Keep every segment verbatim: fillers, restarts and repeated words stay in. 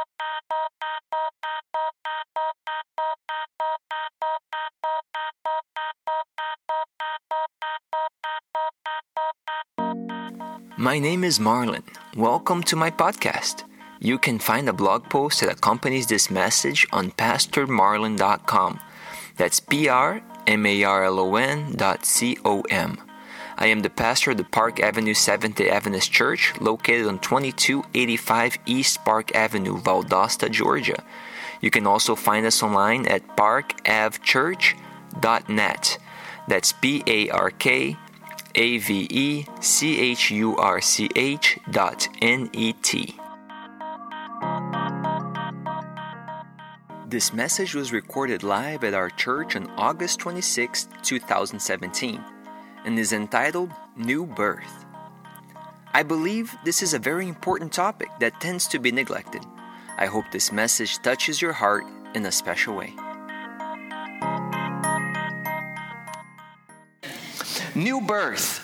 My name is Marlon. Welcome to my podcast. You can find a blog post that accompanies this message on pastor marlon dot com. That's P R M A R L O N dot C O M. I am the pastor of the Park Avenue Seventh-day Adventist Church, located on twenty-two eighty-five East Park Avenue, Valdosta, Georgia. You can also find us online at park av church dot net. That's P A R K A V E C H U R C H dot N E T. This message was recorded live at our church on August twenty-sixth, twenty seventeen, and is entitled New Birth. I believe this is a very important topic that tends to be neglected. I hope this message touches your heart in a special way. New birth.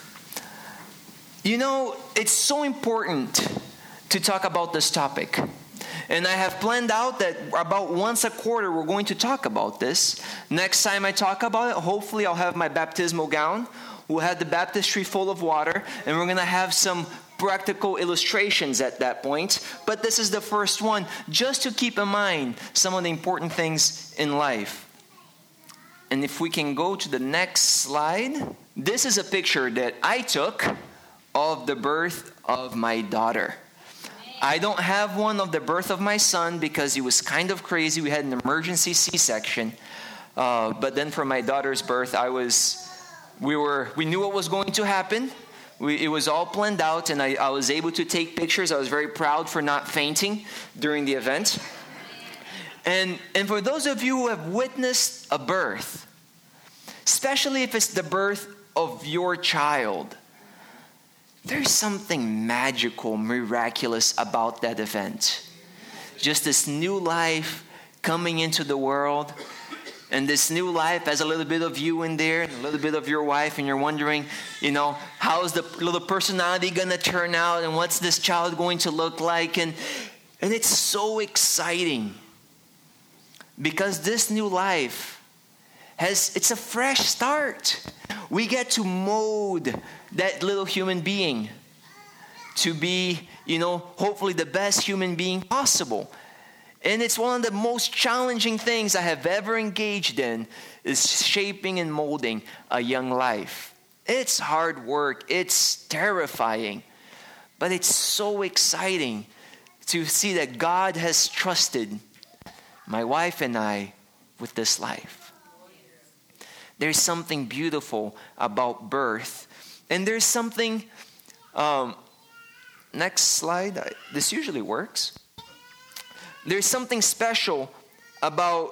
You know, it's so important to talk about this topic. And I have planned out that about once a quarter we're going to talk about this. Next time I talk about it, hopefully I'll have my baptismal gown. We'll have the baptistry full of water, and we're going to have some practical illustrations at that point. But this is the first one, just to keep in mind some of the important things in life. And if we can go to the next slide. This is a picture that I took of the birth of my daughter. I don't have one of the birth of my son because he was kind of crazy. We had an emergency C-section. Uh, but then for my daughter's birth, I was, we were, we knew what was going to happen. We, it was all planned out, and I, I was able to take pictures. I was very proud for not fainting during the event. And, and for those of you who have witnessed a birth, especially if it's the birth of your child, there's something magical, miraculous about that event. Just this new life coming into the world. And this new life has a little bit of you in there, and a little bit of your wife, and you're wondering, you know, how's the little personality going to turn out, and what's this child going to look like? And, and it's so exciting. Because this new life has, it's a fresh start. We get to mold that little human being to be, you know, hopefully the best human being possible. And it's one of the most challenging things I have ever engaged in, is shaping and molding a young life. It's hard work. It's terrifying. But it's so exciting to see that God has trusted my wife and I with this life. There's something beautiful about birth. And there's something, um, next slide, I, this usually works. There's something special about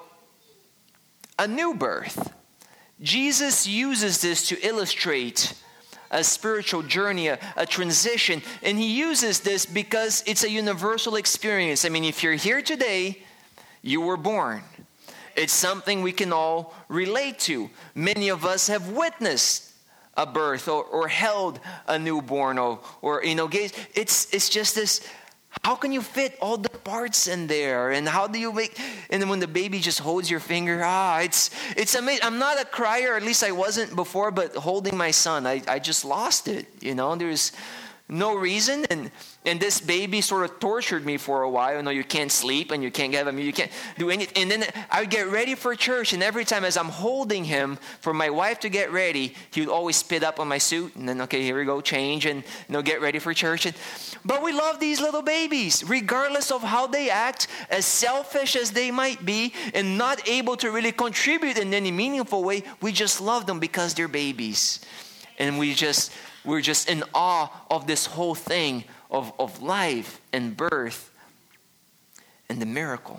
a new birth. Jesus uses this to illustrate a spiritual journey, a, a transition. And he uses this because it's a universal experience. I mean, if you're here today, you were born. It's something we can all relate to. Many of us have witnessed a birth or, or held a newborn or, or you know, it's it's just this. How can you fit all the parts in there? And how do you make? And then when the baby just holds your finger, ah, it's it's amazing. I'm not a crier, at least I wasn't before. But holding my son, I I just lost it. You know, there's no reason, and and this baby sort of tortured me for a while. You know, you can't sleep and you can't get him, you can't do anything. And then I would get ready for church, and every time as I'm holding him for my wife to get ready, he would always spit up on my suit, and then okay, here we go, change, and you know, get ready for church. And, but we love these little babies, regardless of how they act, as selfish as they might be, and not able to really contribute in any meaningful way. We just love them because they're babies, and we just. We're just in awe of this whole thing of, of life and birth and the miracle.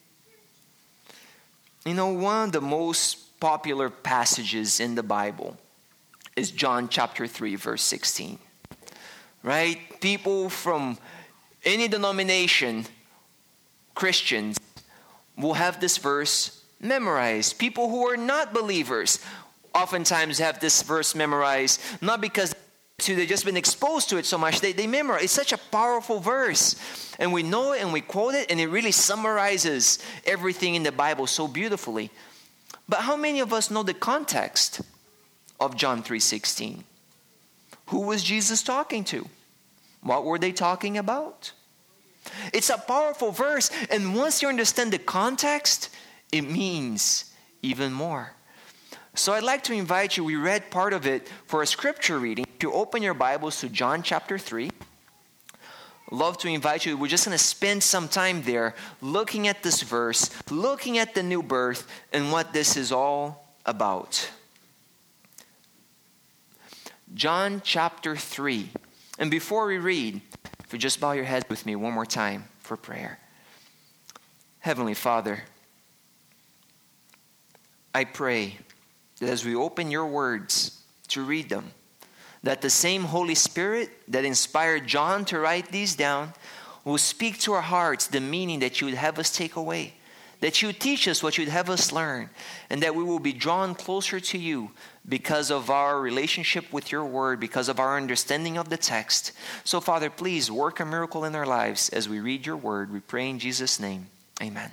You know, one of the most popular passages in the Bible is John chapter three, verse sixteen. Right? People from any denomination, Christians, will have this verse memorized. People who are not believers oftentimes have this verse memorized, not because to, they've just been exposed to it so much, they, they memorize. It's such a powerful verse. And we know it and we quote it, and it really summarizes everything in the Bible so beautifully. But how many of us know the context of John three sixteen? Who was Jesus talking to? What were they talking about? It's a powerful verse, and once you understand the context, it means even more. So I'd like to invite you, we read part of it for a scripture reading. If you open your Bibles to John chapter three, love to invite you. We're just going to spend some time there looking at this verse, looking at the new birth, and what this is all about. John chapter three. And before we read, if you just bow your head with me one more time for prayer. Heavenly Father, I pray that as we open your words to read them, that the same Holy Spirit that inspired John to write these down will speak to our hearts the meaning that you would have us take away, that you would teach us what you would have us learn, and that we will be drawn closer to you because of our relationship with your word, because of our understanding of the text. So, Father, please work a miracle in our lives as we read your word. We pray in Jesus' name. Amen.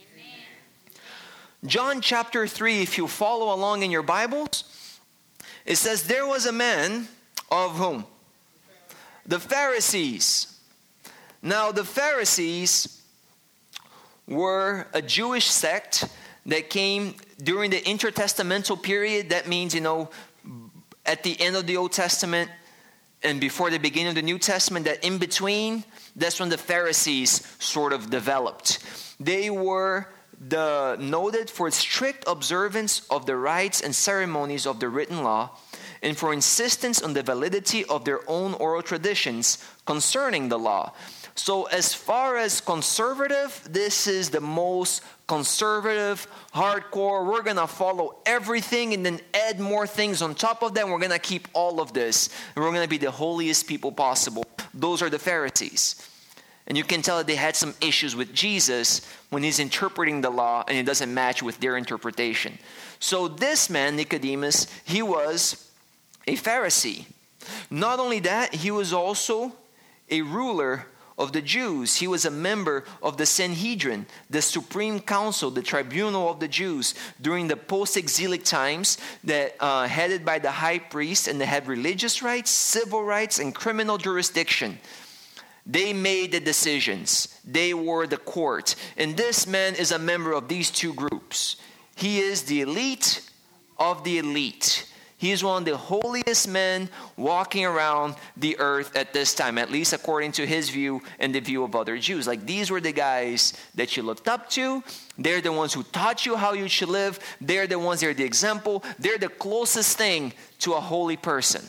John chapter three, if you follow along in your Bibles, it says, there was a man of whom? The Pharisees. Now the Pharisees were a Jewish sect that came during the intertestamental period. That means, you know, at the end of the Old Testament and before the beginning of the New Testament, that in between, that's when the Pharisees sort of developed. They were the noted for strict observance of the rites and ceremonies of the written law, and for insistence on the validity of their own oral traditions concerning the law. So as far as conservative, this is the most conservative, hardcore. We're going to follow everything and then add more things on top of that. We're going to keep all of this. And we're going to be the holiest people possible. Those are the Pharisees. And you can tell that they had some issues with Jesus when he's interpreting the law and it doesn't match with their interpretation. So this man, Nicodemus, he was a Pharisee. Not only that, he was also a ruler of the Jews. He was a member of the Sanhedrin, the supreme council, the tribunal of the Jews during the post-exilic times, that uh, headed by the high priest, and they had religious rights, civil rights, and criminal jurisdiction. They made the decisions. They were the court. And this man is a member of these two groups. He is the elite of the elite. He is one of the holiest men walking around the earth at this time, at least according to his view and the view of other Jews. Like, these were the guys that you looked up to. They're the ones who taught you how you should live. They're the ones, they're the example. They're the closest thing to a holy person.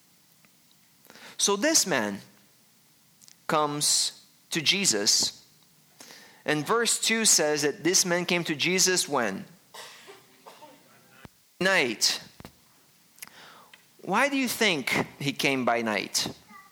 So this man comes to Jesus. And verse two says that this man came to Jesus when? Night. Why do you think he came by night?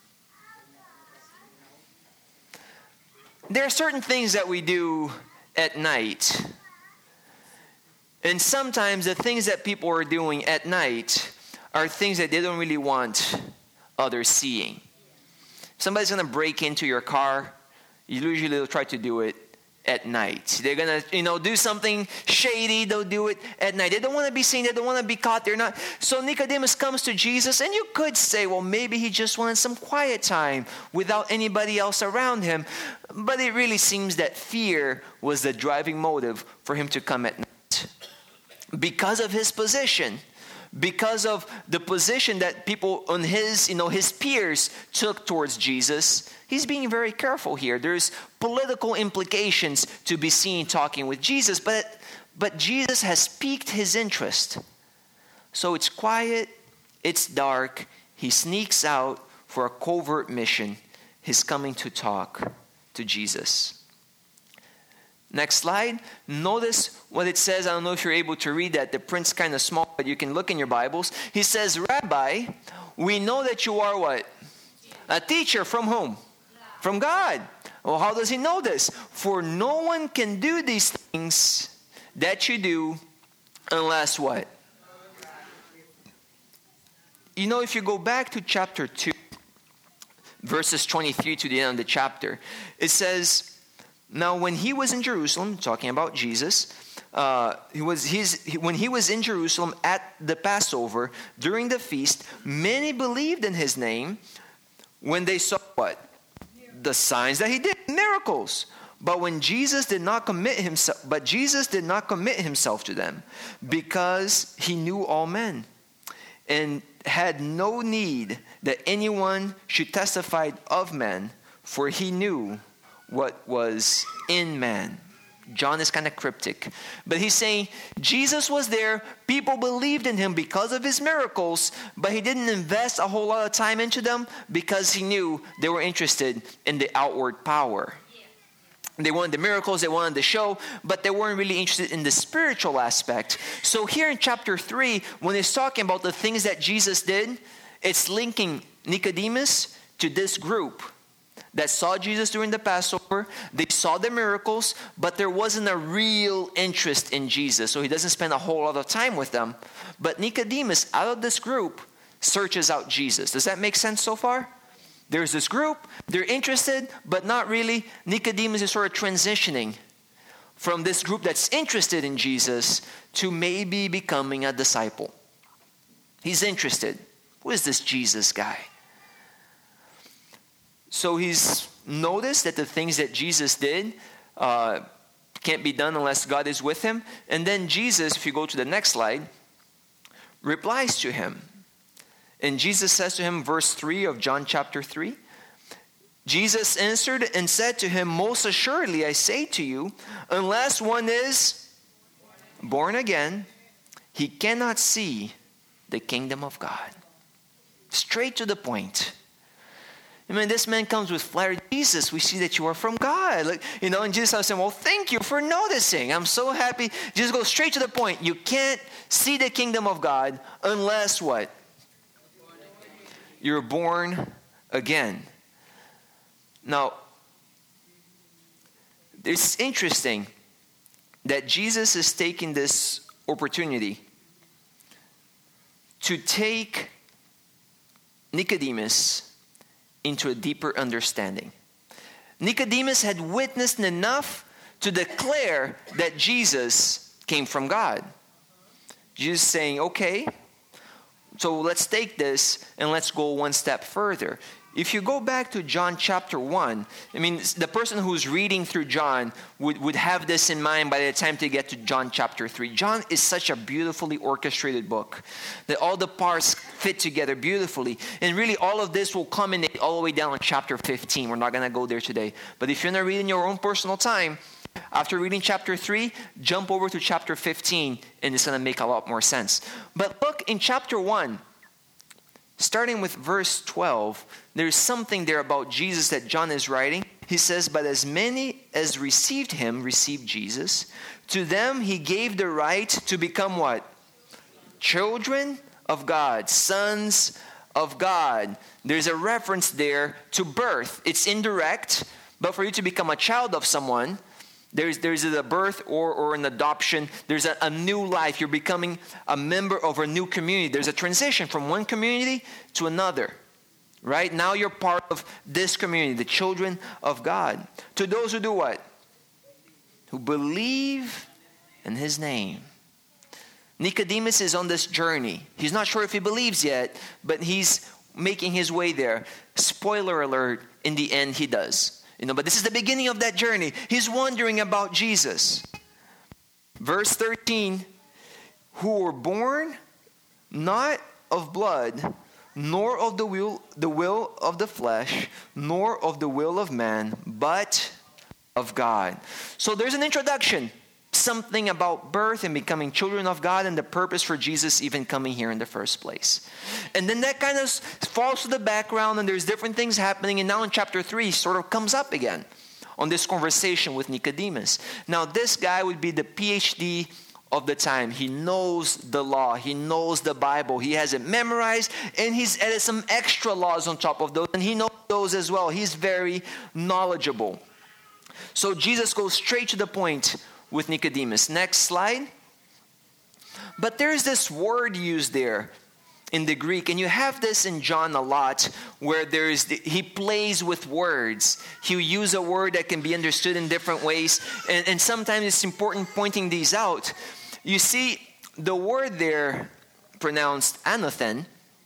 There are certain things that we do at night. And sometimes the things that people are doing at night are things that they don't really want others seeing. Somebody's going to break into your car, you usually will try to do it at night. They're going to, you know, do something shady. They'll do it at night. They don't want to be seen. They don't want to be caught. They're not. So Nicodemus comes to Jesus, and you could say, well, maybe he just wanted some quiet time without anybody else around him. But it really seems that fear was the driving motive for him to come at night. Because of his position, because of the position that people on his, you know, his peers took towards Jesus, he's being very careful here. There's political implications to be seen talking with Jesus, but but Jesus has piqued his interest. So it's quiet, it's dark. He sneaks out for a covert mission. He's coming to talk to Jesus. Next slide. Notice what it says. I don't know if you're able to read that. The print's kind of small, but you can look in your Bibles. He says, Rabbi, we know that you are what? A teacher from whom? From God. Well, how does he know this? For no one can do these things that you do unless what? you know, if you go back to chapter two, verses twenty-three to the end of the chapter, it says, now when he was in Jerusalem, talking about Jesus, uh, he was his, he, when he was in Jerusalem at the Passover, during the feast, many believed in his name when they saw what? The signs that he did, miracles. But when Jesus did not commit himself, but Jesus did not commit himself to them, because he knew all men, and had no need that anyone should testify of men, for he knew what was in man. John is kind of cryptic, but he's saying Jesus was there, people believed in him because of his miracles, but he didn't invest a whole lot of time into them because he knew they were interested in the outward power. They wanted the miracles, they wanted the show, but they weren't really interested in the spiritual aspect. So here in chapter three, when it's talking about the things that Jesus did, it's linking Nicodemus to this group that saw Jesus during the Passover. They saw the miracles, but there wasn't a real interest in Jesus. So he doesn't spend a whole lot of time with them. But Nicodemus, out of this group, searches out Jesus. Does that make sense so far? There's this group, they're interested, but not really. Nicodemus is sort of transitioning from this group that's interested in Jesus to maybe becoming a disciple. He's interested. Who is this Jesus guy? So he's noticed that the things that Jesus did uh, can't be done unless God is with him. And then Jesus, if you go to the next slide, replies to him. And Jesus says to him, verse three of John chapter three, Jesus answered and said to him, most assuredly I say to you, unless one is born again, he cannot see the kingdom of God. Straight to the point. I mean, this man comes with flattery. Jesus, we see that you are from God. Like, you know, and Jesus was saying, well, thank you for noticing. I'm so happy. Jesus goes straight to the point. You can't see the kingdom of God unless what? You're born again. Now, it's interesting that Jesus is taking this opportunity to take Nicodemus into a deeper understanding. Nicodemus had witnessed enough to declare that Jesus came from God. Jesus saying, okay, so let's take this and let's go one step further. If you go back to John chapter one, I mean, the person who's reading through John would, would have this in mind by the time they get to John chapter three. John is such a beautifully orchestrated book that all the parts fit together beautifully. And really all of this will culminate all the way down in chapter fifteen. We're not going to go there today. But if you're not reading your own personal time, after reading chapter three, jump over to chapter fifteen and it's going to make a lot more sense. But look in chapter one, starting with verse twelve, there's something there about Jesus that John is writing. He says, but as many as received him, received Jesus, to them he gave the right to become what? Children of God, sons of God. There's a reference there to birth. It's indirect, but for you to become a child of someone, There's there's a birth or, or an adoption. There's a, a new life. You're becoming a member of a new community. There's a transition from one community to another. Right? Now you're part of this community, the children of God. To those who do what? Who believe in his name. Nicodemus is on this journey. He's not sure if he believes yet, but he's making his way there. Spoiler alert, in the end he does. You know, but this is the beginning of that journey. He's wondering about Jesus. Verse thirteen, who were born not of blood, nor of the will, the will of the flesh, nor of the will of man, but of God. So there's an introduction. Something about birth and becoming children of God and the purpose for Jesus even coming here in the first place. And then that kind of falls to the background and there's different things happening. And now in chapter three sort of comes up again on this conversation with Nicodemus. Now this guy would be the P H D of the time. He knows the law. He knows the Bible. He has it memorized and he's added some extra laws on top of those. And he knows those as well. He's very knowledgeable. So Jesus goes straight to the point with Nicodemus. Next slide. But there's this word used there in the Greek, and you have this in John a lot, where there's the, he plays with words. He'll use a word that can be understood in different ways, and, and sometimes it's important pointing these out. You see, the word there, pronounced anothen,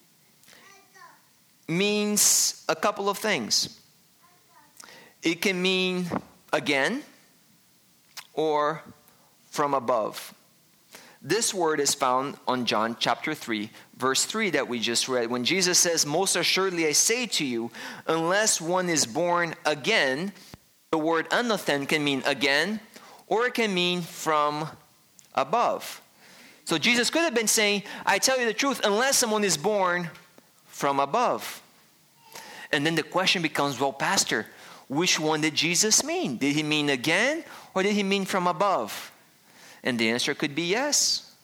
means a couple of things. It can mean again or from above. This word is found on John chapter three, verse three that we just read, when Jesus says, "Most assuredly I say to you, unless one is born again," the word anothen can mean again, or it can mean from above. So Jesus could have been saying, I tell you the truth, unless someone is born from above. And then the question becomes, well, Pastor, which one did Jesus mean? Did he mean again, or did he mean from above? And the answer could be yes.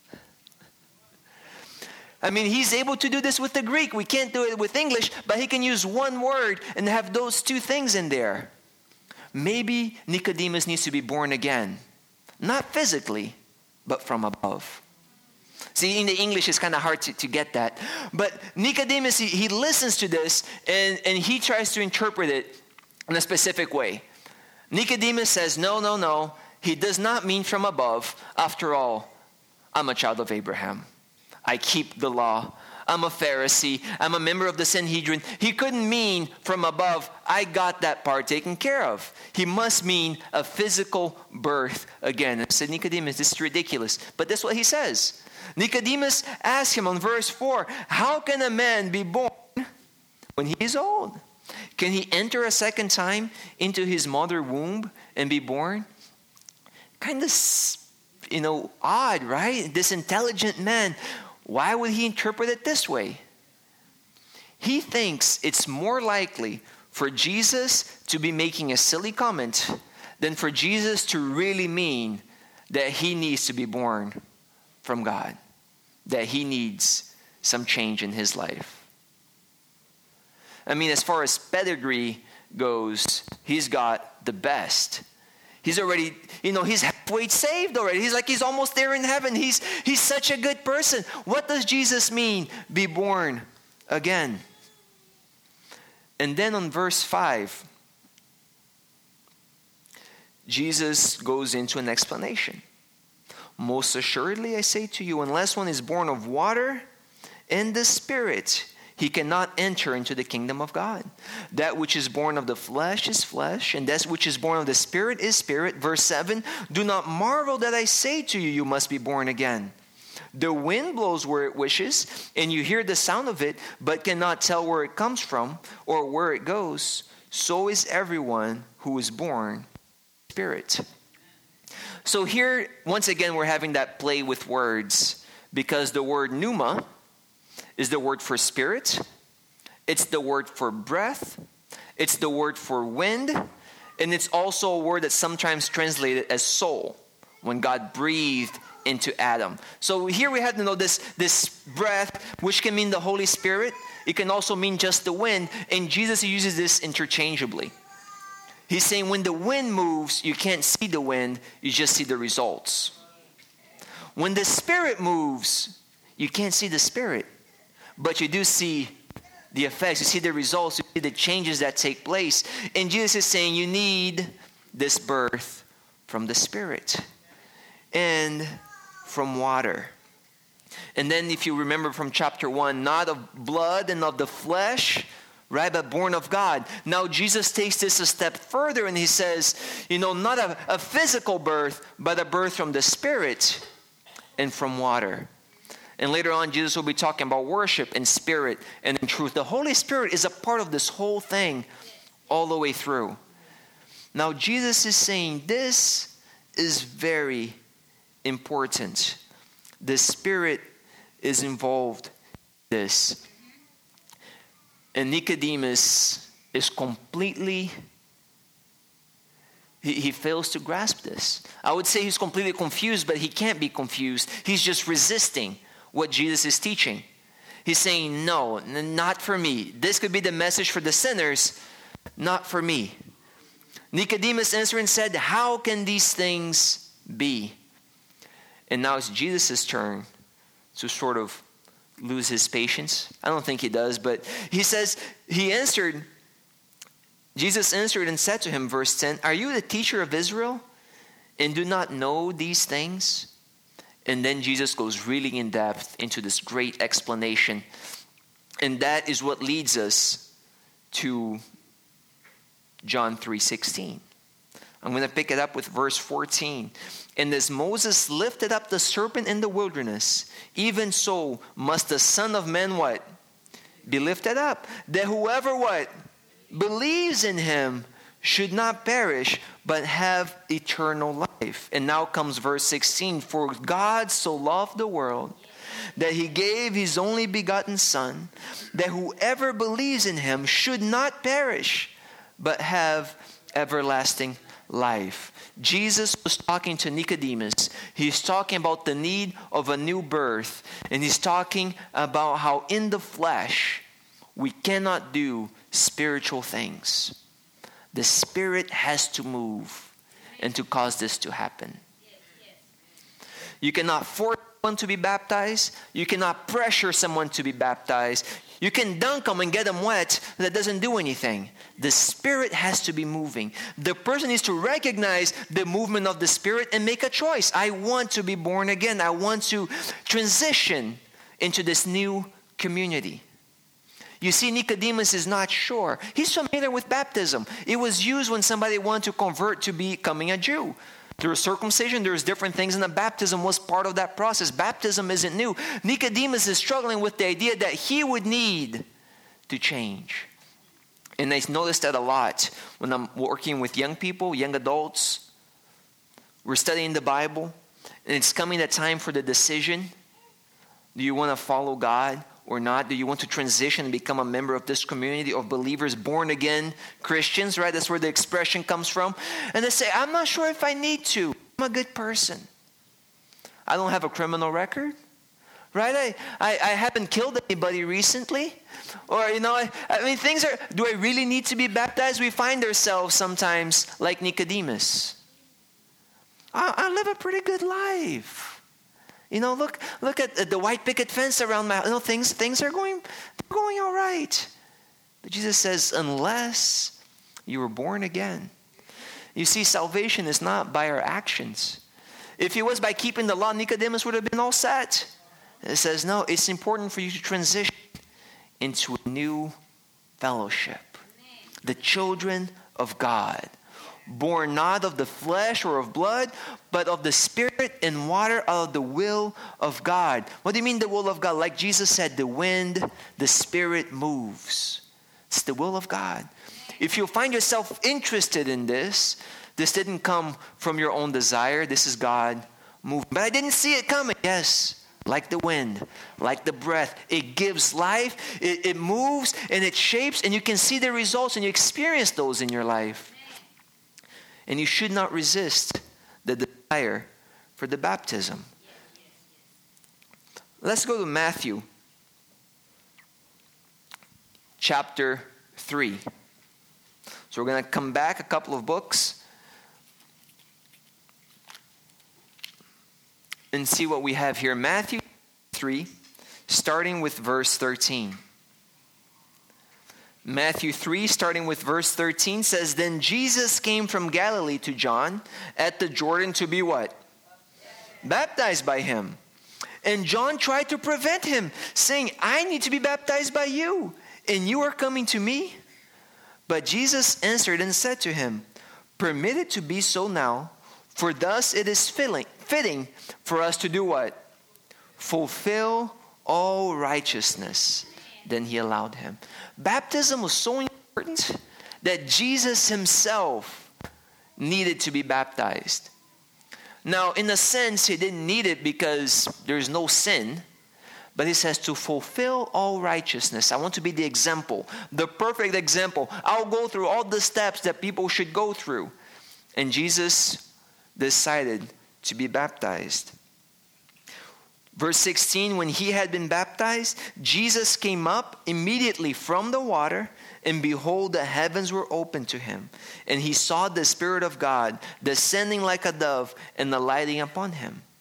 I mean, he's able to do this with the Greek. We can't do it with English, but he can use one word and have those two things in there. Maybe Nicodemus needs to be born again. Not physically, but from above. See, in the English, it's kind of hard to, to get that. But Nicodemus, he, he listens to this, and, and he tries to interpret it in a specific way. Nicodemus says, no, no, no. He does not mean from above. After all, I'm a child of Abraham. I keep the law. I'm a Pharisee. I'm a member of the Sanhedrin. He couldn't mean from above. I got that part taken care of. He must mean a physical birth again. And I said, Nicodemus, this is ridiculous. But that's what he says. Nicodemus asked him on verse four, how can a man be born when he is old? Can he enter a second time into his mother womb and be born? Kind of, you know, odd, right? This intelligent man, why would he interpret it this way? He thinks it's more likely for Jesus to be making a silly comment than for Jesus to really mean that he needs to be born from God, that he needs some change in his life. I mean, as far as pedigree goes, he's got the best. He's already, you know, he's halfway saved already. He's like, he's almost there in heaven. He's, he's such a good person. What does Jesus mean, be born again? And then on verse five, Jesus goes into an explanation. Most assuredly, I say to you, unless one is born of water and the Spirit, he cannot enter into the kingdom of God. That which is born of the flesh is flesh, and that which is born of the Spirit is spirit. Verse seven, do not marvel that I say to you, you must be born again. The wind blows where it wishes, and you hear the sound of it, but cannot tell where it comes from or where it goes. So is everyone who is born Spirit. So here, once again, we're having that play with words, because the word pneuma is the word for spirit, it's the word for breath, it's the word for wind, and it's also a word that's sometimes translated as soul, when God breathed into Adam. So here we have to know this, this breath, which can mean the Holy Spirit. It can also mean just the wind, and Jesus uses this interchangeably. He's saying when the wind moves, you can't see the wind, you just see the results. When the Spirit moves, you can't see the Spirit, but you do see the effects, you see the results, you see the changes that take place. And Jesus is saying you need this birth from the Spirit and from water. And then if you remember from chapter one, not of blood and of the flesh, right, but born of God. Now Jesus takes this a step further and he says, you know, not a, a physical birth, but a birth from the Spirit and from water. And later on, Jesus will be talking about worship in spirit and in truth. The Holy Spirit is a part of this whole thing all the way through. Now, Jesus is saying this is very important. The Spirit is involved in this. And Nicodemus is completely, he, he fails to grasp this. I would say he's completely confused, but he can't be confused. He's just resisting what Jesus is teaching. He's saying, no, not for me. This could be the message for the sinners, not for me. Nicodemus answered and said, how can these things be? And now it's Jesus' turn to sort of lose his patience? I don't think he does, but he says, he answered, Jesus answered and said to him, verse ten, "Are you the teacher of Israel and do not know these things?" And then Jesus goes really in depth into this great explanation. And that is what leads us to John three sixteen. I'm going to pick it up with verse fourteen. "And as Moses lifted up the serpent in the wilderness, even so must the Son of Man" what? "Be lifted up, that whoever" what? "Believes in him should not perish, but have eternal life." And now comes verse sixteen. "For God so loved the world that he gave his only begotten Son, that whoever believes in him should not perish, but have everlasting life." Jesus was talking to Nicodemus. He's talking about the need of a new birth. And he's talking about how in the flesh we cannot do spiritual things. The Spirit has to move and to cause this to happen. You cannot force someone to be baptized. You cannot pressure someone to be baptized. You can dunk them and get them wet. That doesn't do anything. The Spirit has to be moving. The person needs to recognize the movement of the Spirit and make a choice. I want to be born again. I want to transition into this new community. You see, Nicodemus is not sure. He's familiar with baptism. It was used when somebody wanted to convert to becoming a Jew. There was circumcision, there was different things, and the baptism was part of that process. Baptism isn't new. Nicodemus is struggling with the idea that he would need to change. And I notice that a lot when I'm working with young people, young adults. We're studying the Bible, and it's coming that time for the decision. Do you want to follow God or not? Do you want to transition and become a member of this community of believers, born again Christians, right? That's where the expression comes from. And they say, "I'm not sure if I need to. I'm a good person. I don't have a criminal record, right? I, I, I haven't killed anybody recently." Or, you know, I, I mean, things are, do I really need to be baptized? We find ourselves sometimes like Nicodemus. I, I live a pretty good life. You know, look look at the white picket fence around my, you know, things things are going they're going all right. But Jesus says, unless you were born again. You see, salvation is not by our actions. If it was by keeping the law, Nicodemus would have been all set. And it says, no, it's important for you to transition into a new fellowship. The children of God. Born not of the flesh or of blood, but of the Spirit and water, out of the will of God. What do you mean the will of God? Like Jesus said, the wind, the Spirit moves. It's the will of God. If you find yourself interested in this, this didn't come from your own desire. This is God moving. But I didn't see it coming. Yes, like the wind, like the breath. It gives life, it, it moves, and it shapes, and you can see the results, and you experience those in your life. And you should not resist the desire for the baptism. Let's go to Matthew chapter three. So we're going to come back a couple of books and see what we have here. Matthew three, starting with verse thirteen. Matthew three, starting with verse thirteen, says, "Then Jesus came from Galilee to John at the Jordan to be" what? Baptized by him. "And John tried to prevent him, saying, 'I need to be baptized by you, and you are coming to me?' But Jesus answered and said to him, 'Permit it to be so now, for thus it is fitting for us to do" what? "Fulfill all righteousness." Then he allowed him. Baptism was so important that Jesus himself needed to be baptized. Now, in a sense, he didn't need it because there's no sin. But he says to fulfill all righteousness. I want to be the example, the perfect example. I'll go through all the steps that people should go through. And Jesus decided to be baptized. Verse sixteen, when he had been baptized, Jesus came up immediately from the water, and behold, the heavens were opened to him. And he saw the Spirit of God descending like a dove and alighting upon him.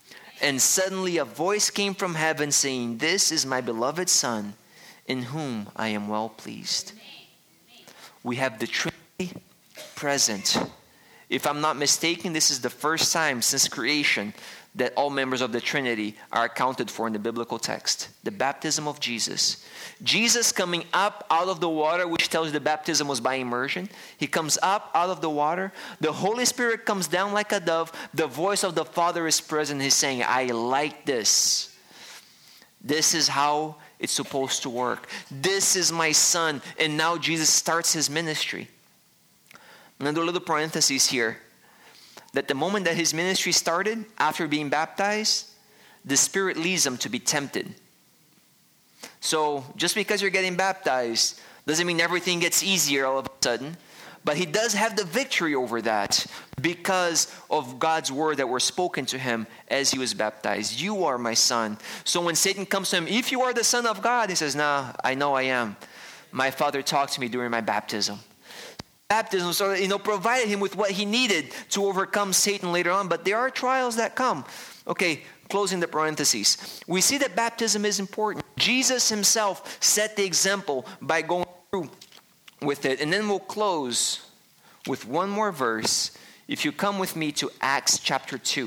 And suddenly a voice came from heaven saying, "This is my beloved Son, in whom I am well pleased." We have the Trinity present. If I'm not mistaken, this is the first time since creation that all members of the Trinity are accounted for in the biblical text. The baptism of Jesus. Jesus coming up out of the water, which tells you the baptism was by immersion. He comes up out of the water. The Holy Spirit comes down like a dove. The voice of the Father is present. He's saying, "I like this. This is how it's supposed to work. This is my Son." And now Jesus starts his ministry. I'm going to do a little parenthesis here. That the moment that his ministry started, after being baptized, the Spirit leads him to be tempted. So just because you're getting baptized doesn't mean everything gets easier all of a sudden. But he does have the victory over that because of God's word that were spoken to him as he was baptized. "You are my Son." So when Satan comes to him, "If you are the Son of God," he says, "Nah, I know I am. My Father talked to me during my baptism." Baptism, so you know, provided him with what he needed to overcome Satan later on. But there are trials that come. Okay, closing the parentheses. We see that baptism is important. Jesus himself set the example by going through with it. And then we'll close with one more verse. If you come with me to Acts chapter two.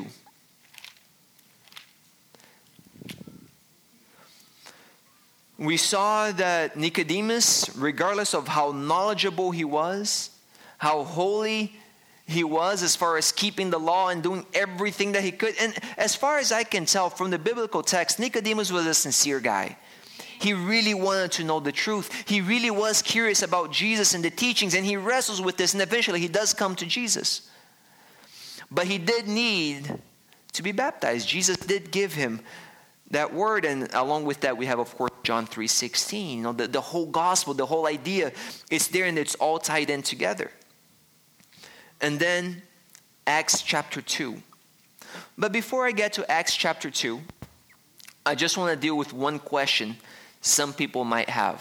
We saw that Nicodemus, regardless of how knowledgeable he was, how holy he was as far as keeping the law and doing everything that he could. And as far as I can tell from the biblical text, Nicodemus was a sincere guy. He really wanted to know the truth. He really was curious about Jesus and the teachings, and he wrestles with this, and eventually he does come to Jesus. But he did need to be baptized. Jesus did give him that word, and along with that we have, of course, John three sixteen. You know, the, the whole gospel, the whole idea, it's there and it's all tied in together. And then Acts chapter two. But before I get to Acts chapter two, I just want to deal with one question some people might have.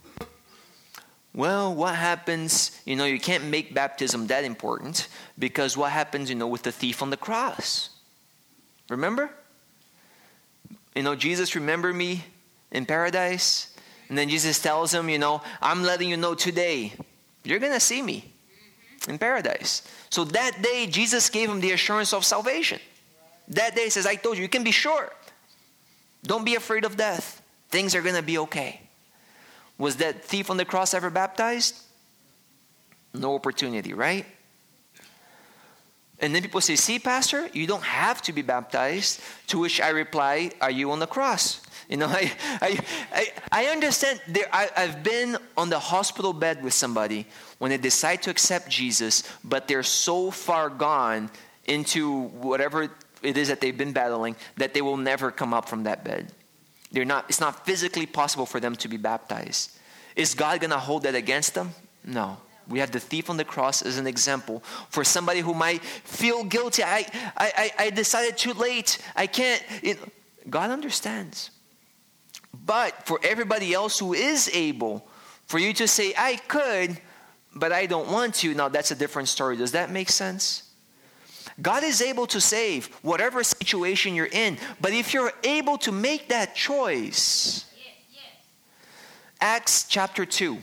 Well, what happens, you know, you can't make baptism that important because what happens, you know, with the thief on the cross? Remember? You know, Jesus, remember me in paradise? And then Jesus tells him, you know, I'm letting you know today, you're going to see me in paradise. So that day, Jesus gave him the assurance of salvation. That day, he says, I told you, you can be sure. Don't be afraid of death. Things are going to be okay. Was that thief on the cross ever baptized? No opportunity, right? And then people say, see, Pastor, you don't have to be baptized. To which I reply, are you on the cross? You know, I I, I, I understand. There, I, I've been on the hospital bed with somebody when they decide to accept Jesus, but they're so far gone into whatever it is that they've been battling that they will never come up from that bed. They're not. It's not physically possible for them to be baptized. Is God going to hold that against them? No. We have the thief on the cross as an example for somebody who might feel guilty. I I, I decided too late. I can't. It, God understands. But for everybody else who is able, for you to say, I could, but I don't want to, now that's a different story. Does that make sense? God is able to save whatever situation you're in. But if you're able to make that choice, yes, yes. Acts chapter two.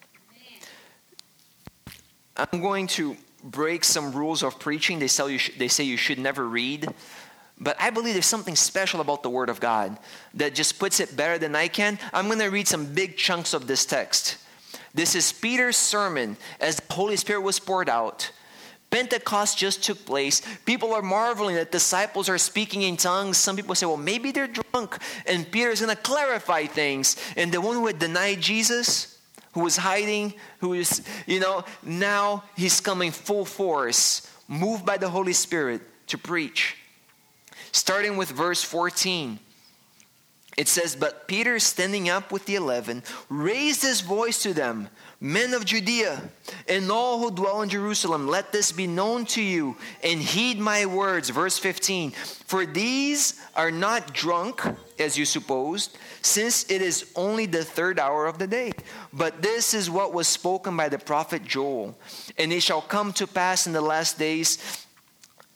I'm going to break some rules of preaching. They say you sh- they say you should never read. But I believe there's something special about the Word of God that just puts it better than I can. I'm going to read some big chunks of this text. This is Peter's sermon as the Holy Spirit was poured out. Pentecost just took place. People are marveling that disciples are speaking in tongues. Some people say, well, maybe they're drunk. And Peter's going to clarify things. And the one who had denied Jesus, who was hiding, who is, you know, now he's coming full force, moved by the Holy Spirit to preach. Starting with verse fourteen, it says, but Peter, standing up with the eleven, raised his voice to them, men of Judea, and all who dwell in Jerusalem, let this be known to you, and heed my words. Verse fifteen, for these are not drunk, as you supposed, since it is only the third hour of the day. But this is what was spoken by the prophet Joel. And it shall come to pass in the last days,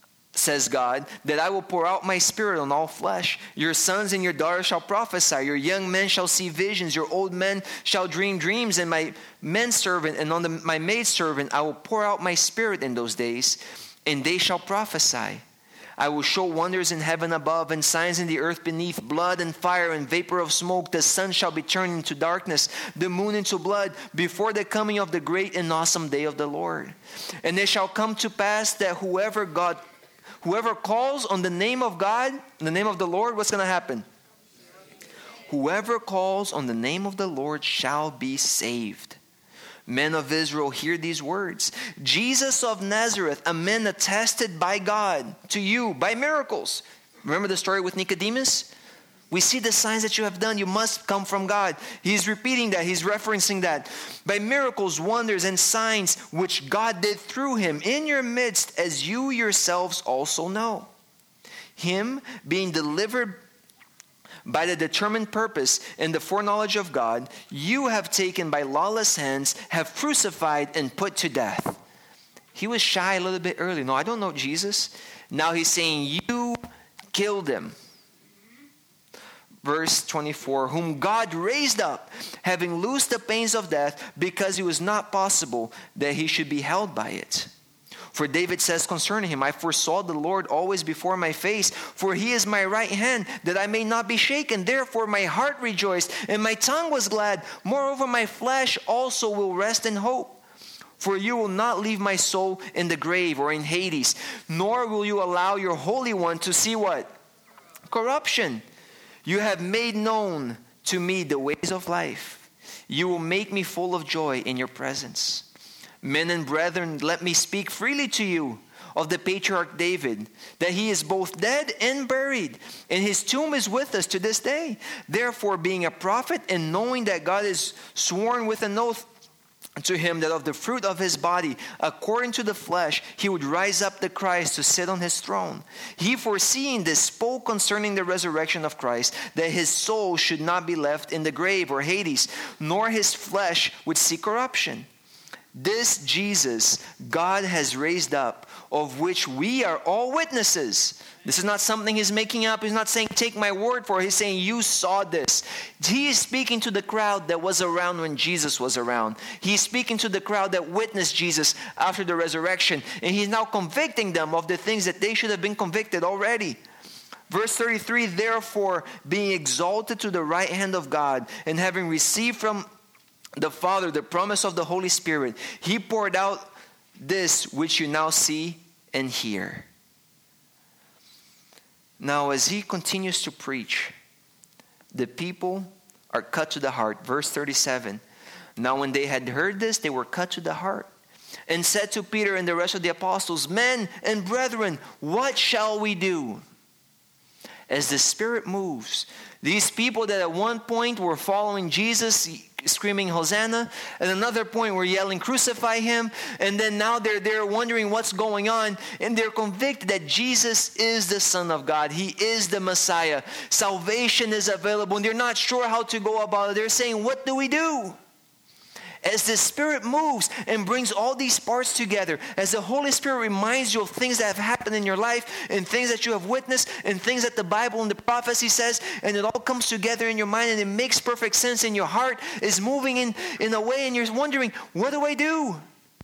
says God, that I will pour out my Spirit on all flesh. Your sons and your daughters shall prophesy. Your young men shall see visions. Your old men shall dream dreams. And my manservant and on the, my maidservant I will pour out my Spirit in those days, and they shall prophesy. I will show wonders in heaven above and signs in the earth beneath, blood and fire and vapor of smoke. The sun shall be turned into darkness, the moon into blood, before the coming of the great and awesome day of the Lord. And it shall come to pass that whoever God, whoever calls on the name of God, in the name of the Lord, what's going to happen? Whoever calls on the name of the Lord shall be saved. Men of Israel, hear these words. Jesus of Nazareth, a man attested by God to you by miracles. Remember the story with Nicodemus? We see the signs that you have done. You must come from God. He's repeating that. He's referencing that. By miracles, wonders, and signs which God did through him in your midst, as you yourselves also know. Him being delivered by the determined purpose and the foreknowledge of God, you have taken by lawless hands, have crucified and put to death. He was shy a little bit earlier. No, I don't know Jesus. Now he's saying, you killed him. Verse twenty-four, whom God raised up, having loosed the pains of death, because it was not possible that he should be held by it. For David says concerning him, I foresaw the Lord always before my face, for he is my right hand, that I may not be shaken. Therefore my heart rejoiced, and my tongue was glad. Moreover, my flesh also will rest in hope. For you will not leave my soul in the grave or in Hades, nor will you allow your Holy One to see what? Corruption. You have made known to me the ways of life. You will make me full of joy in your presence. Men and brethren, let me speak freely to you of the patriarch David, that he is both dead and buried, and his tomb is with us to this day. Therefore, being a prophet, and knowing that God has sworn with an oath to him that of the fruit of his body, according to the flesh, he would rise up the Christ to sit on his throne. He, foreseeing this, spoke concerning the resurrection of Christ, that his soul should not be left in the grave or Hades, nor his flesh would see corruption. This Jesus God has raised up, of which we are all witnesses. This is not something he's making up. He's not saying, take my word for it. He's saying, you saw this. He is speaking to the crowd that was around when Jesus was around. He's speaking to the crowd that witnessed Jesus after the resurrection. And he's now convicting them of the things that they should have been convicted already. Verse thirty-three, therefore, being exalted to the right hand of God, and having received from the Father the promise of the Holy Spirit, he poured out this which you now see and hear. Now, as he continues to preach, the people are cut to the heart. Verse thirty-seven, now when they had heard this, they were cut to the heart, and said to Peter and the rest of the apostles, men and brethren, what shall we do? As the Spirit moves, these people that at one point were following Jesus, screaming Hosanna, at another point were yelling crucify him, and then now they're they're wondering what's going on, and they're convicted that Jesus is the Son of God. He is the Messiah. Salvation is available, and they're not sure how to go about it. They're saying, what do we do? As the Spirit moves and brings all these parts together, as the Holy Spirit reminds you of things that have happened in your life and things that you have witnessed and things that the Bible and the prophecy says, and it all comes together in your mind and it makes perfect sense, and your heart is moving in, in a way, and you're wondering, what do I do?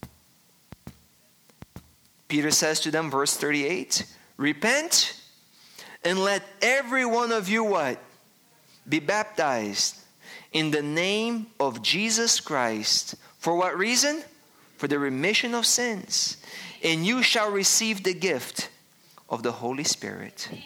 Peter says to them, verse thirty-eight, repent and let every one of you what? Be baptized in the name of Jesus Christ. For what reason? For the remission of sins. And you shall receive the gift of the Holy Spirit. Amen.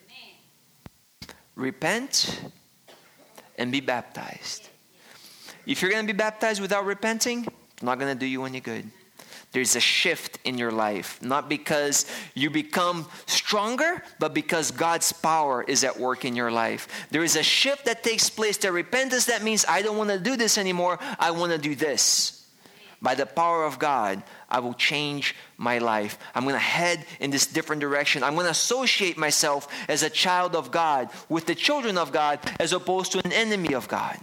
Repent and be baptized. If you're going to be baptized without repenting, it's not going to do you any good. There's a shift in your life, not because you become stronger, but because God's power is at work in your life. There is a shift that takes place. The repentance, that means I don't want to do this anymore. I want to do this. By the power of God, I will change my life. I'm going to head in this different direction. I'm going to associate myself as a child of God with the children of God, as opposed to an enemy of God.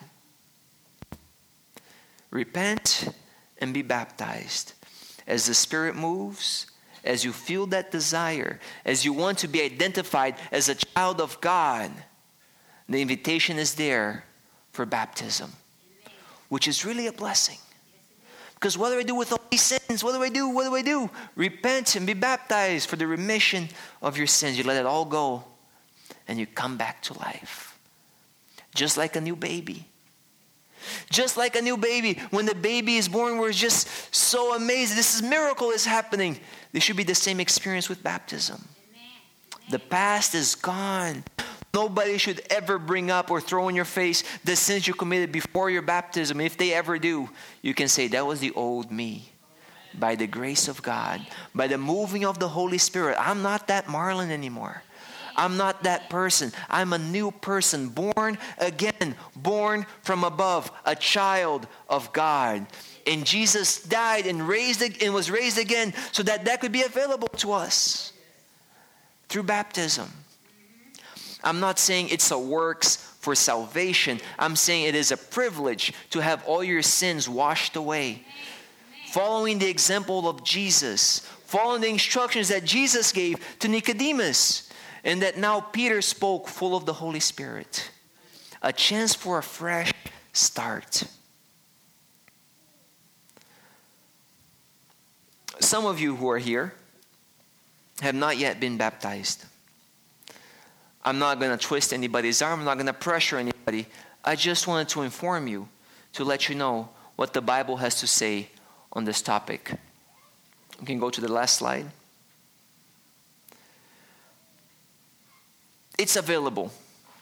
Repent and be baptized. As the Spirit moves, as you feel that desire, as you want to be identified as a child of God, the invitation is there for baptism, which is really a blessing. Because what do I do with all these sins? What do I do? What do I do? Repent and be baptized for the remission of your sins. You let it all go and you come back to life. Just like a new baby. Just like a new baby. When the baby is born, we're just so amazed. This is miracle is happening. There should be the same experience with baptism. The past is gone. Nobody should ever bring up or throw in your face the sins you committed before your baptism. If they ever do, you can say, that was the old me. By the grace of God, by the moving of the Holy Spirit, I'm not that Marlon anymore. I'm not that person. I'm a new person, born again, born from above, a child of God. And Jesus died and raised and was raised again so that that could be available to us through baptism. I'm not saying it's a works for salvation. I'm saying it is a privilege to have all your sins washed away. Following the example of Jesus, following the instructions that Jesus gave to Nicodemus, and that now Peter spoke full of the Holy Spirit. A chance for a fresh start. Some of you who are here have not yet been baptized. I'm not going to twist anybody's arm. I'm not going to pressure anybody. I just wanted to inform you, to let you know what the Bible has to say on this topic. You can go to the last slide. It's available.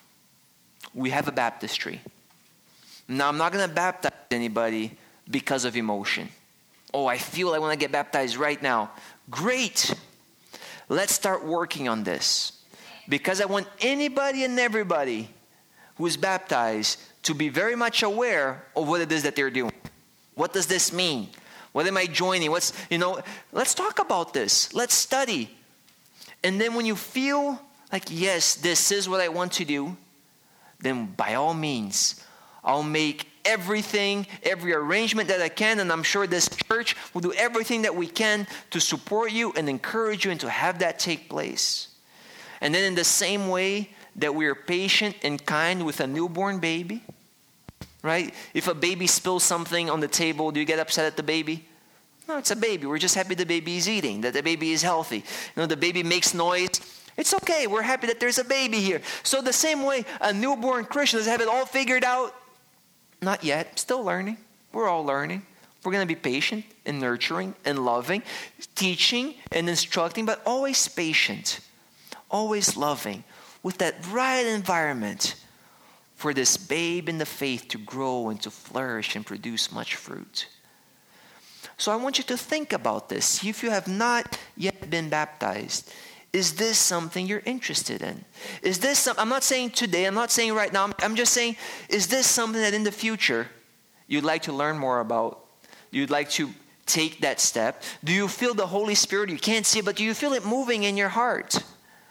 We have a baptistry. Now, I'm not going to baptize anybody because of emotion. Oh, I feel I want to get baptized right now. Great. Let's start working on this. Because I want anybody and everybody who is baptized to be very much aware of what it is that they're doing. What does this mean? What am I joining? What's, you know, let's talk about this. Let's study. And then when you feel like, yes, this is what I want to do, then by all means, I'll make everything, every arrangement that I can, and I'm sure this church will do everything that we can to support you and encourage you and to have that take place. And then in the same way that we are patient and kind with a newborn baby, right? If a baby spills something on the table, do you get upset at the baby? No, it's a baby. We're just happy the baby is eating, that the baby is healthy. You know, the baby makes noise. It's okay. We're happy that there's a baby here. So the same way, a newborn Christian does have it all figured out. Not yet. Still learning. We're all learning. We're going to be patient and nurturing and loving, teaching and instructing, but always patient. Always loving, with that right environment for this babe in the faith to grow and to flourish and produce much fruit. So I want you to think about this. If you have not yet been baptized, is this something you're interested in? Is this some, I'm not saying today, I'm not saying right now, I'm, I'm just saying, is this something that in the future you'd like to learn more about? You'd like to take that step? Do you feel the Holy Spirit? You can't see it, but do you feel it moving in your heart?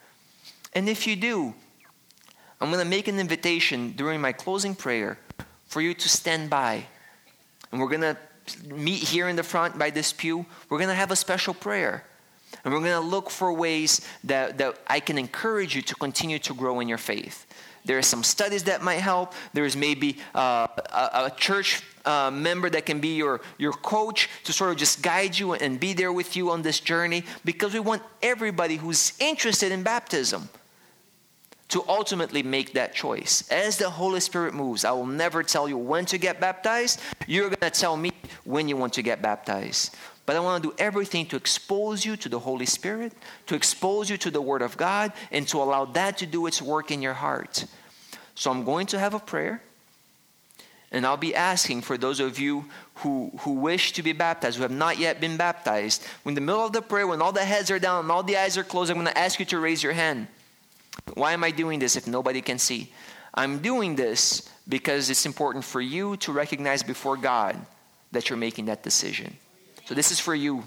And if you do, I'm going to make an invitation during my closing prayer for you to stand by. And we're going to meet here in the front by this pew. We're going to have a special prayer. And we're going to look for ways that, that I can encourage you to continue to grow in your faith. There are some studies that might help. There's maybe uh, a, a church uh, member that can be your, your coach to sort of just guide you and be there with you on this journey, because we want everybody who's interested in baptism to ultimately make that choice. As the Holy Spirit moves, I will never tell you when to get baptized. You're going to tell me when you want to get baptized. But I want to do everything to expose you to the Holy Spirit, to expose you to the Word of God, and to allow that to do its work in your heart. So I'm going to have a prayer, and I'll be asking for those of you who, who wish to be baptized, who have not yet been baptized. In the middle of the prayer, when all the heads are down and all the eyes are closed, I'm going to ask you to raise your hand. Why am I doing this if nobody can see? I'm doing this because it's important for you to recognize before God that you're making that decision. So this is for you.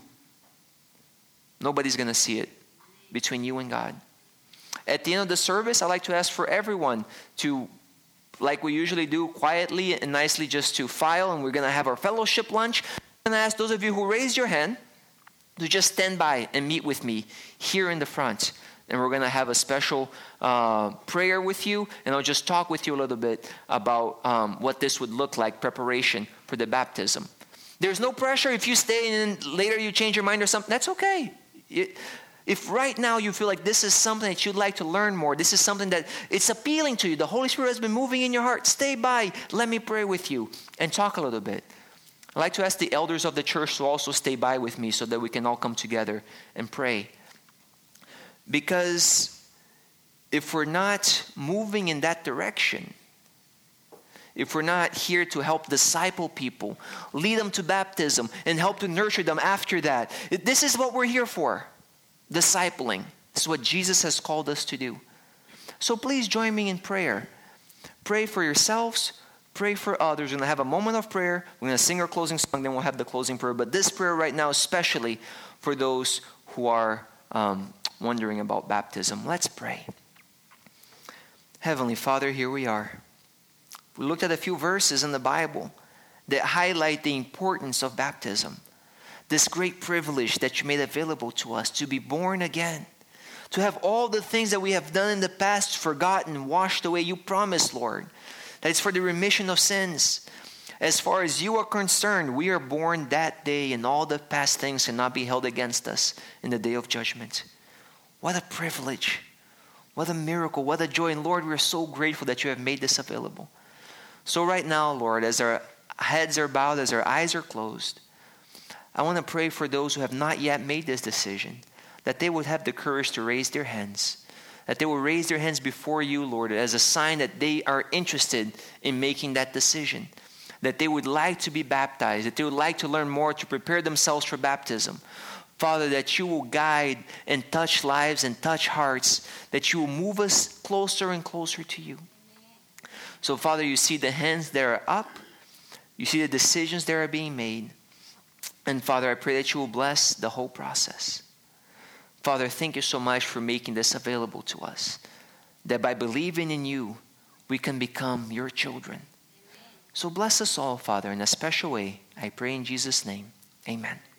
Nobody's going to see it between you and God. At the end of the service, I'd like to ask for everyone to, like we usually do, quietly and nicely just to file, and we're going to have our fellowship lunch. I'm going to ask those of you who raised your hand, to just stand by and meet with me here in the front. And we're going to have a special uh, prayer with you. And I'll just talk with you a little bit about um, what this would look like, preparation for the baptism. There's no pressure. If you stay and later you change your mind or something, that's okay. It, if right now you feel like this is something that you'd like to learn more, this is something that it's appealing to you, the Holy Spirit has been moving in your heart, stay by. Let me pray with you and talk a little bit. I'd like to ask the elders of the church to also stay by with me so that we can all come together and pray. Because if we're not moving in that direction, if we're not here to help disciple people, lead them to baptism, and help to nurture them after that, this is what we're here for, discipling. This is what Jesus has called us to do. So please join me in prayer. Pray for yourselves, pray for others. We're going to have a moment of prayer. We're going to sing our closing song, then we'll have the closing prayer. But this prayer right now, especially for those who are um, wondering about baptism. Let's pray. Heavenly Father, here we are. We looked at a few verses in the Bible that highlight the importance of baptism. This great privilege that you made available to us to be born again. To have all the things that we have done in the past forgotten, washed away. You promised, Lord, that it's for the remission of sins. As far as you are concerned, we are born that day and all the past things cannot be held against us in the day of judgment. What a privilege. What a miracle. What a joy. And Lord, we are so grateful that you have made this available. So right now, Lord, as our heads are bowed, as our eyes are closed, I want to pray for those who have not yet made this decision, that they would have the courage to raise their hands, that they will raise their hands before you, Lord, as a sign that they are interested in making that decision, that they would like to be baptized, that they would like to learn more to prepare themselves for baptism. Father, that you will guide and touch lives and touch hearts, that you will move us closer and closer to you. So, Father, you see the hands that are up. You see the decisions that are being made. And, Father, I pray that you will bless the whole process. Father, thank you so much for making this available to us, that by believing in you, we can become your children. So bless us all, Father, in a special way. I pray in Jesus' name. Amen.